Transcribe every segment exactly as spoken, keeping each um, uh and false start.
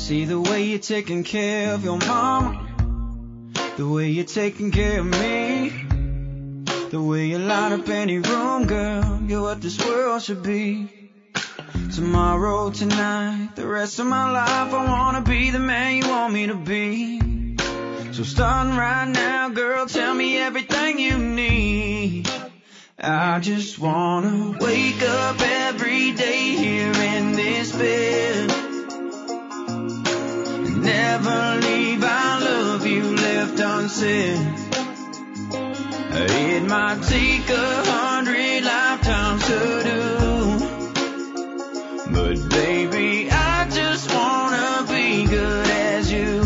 See the way you're taking care of your mama, the way you're taking care of me, the way you light up any room, girl, you're what this world should be. Tomorrow, tonight, the rest of my life, I wanna be the man you want me to be. So starting right now, girl, tell me everything you need. I just wanna wake up every day here in this bed, never leave our love you left unsaid. It might take a hundred lifetimes to do, but baby, I just wanna be good as you.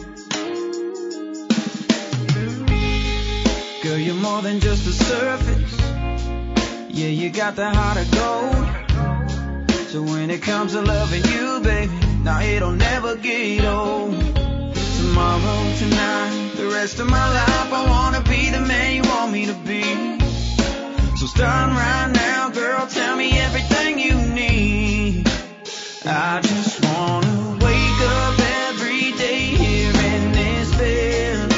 Girl, you're more than just the surface. Yeah, you got the heart of gold. So when it comes to loving you, baby, now it'll never get old. Tomorrow, tonight, the rest of my life, I wanna be the man you want me to be. So starting right now, girl, tell me everything you need. I just wanna wake up every day here in this bed,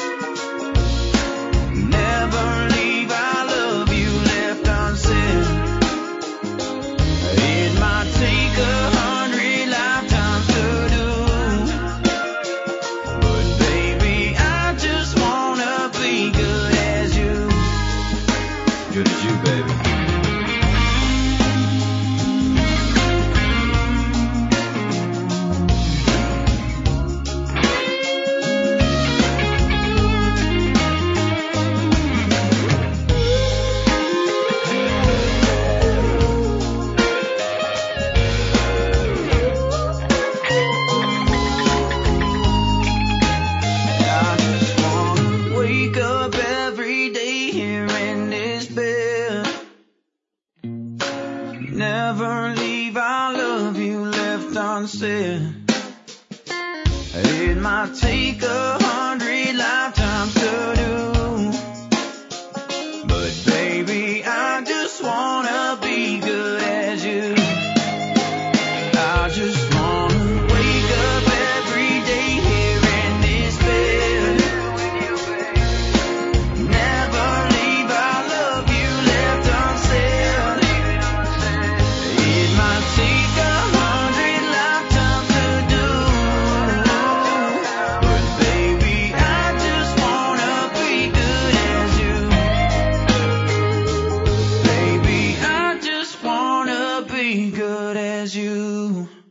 never leave our love you left unsaid. It might take a hundred lifetimes to do, but baby, I just wanna be good as you. Good as you, baby. Never leave our love you left unsaid. It might take a hundred lifetimes to do, but baby, I just wanna be good as you. I just wanna wake up every day here in this bed, never leave our love you left unsaid. It might take a hundred lifetimes to do, but baby, I just wanna be good as you. Baby, I just wanna be good as you.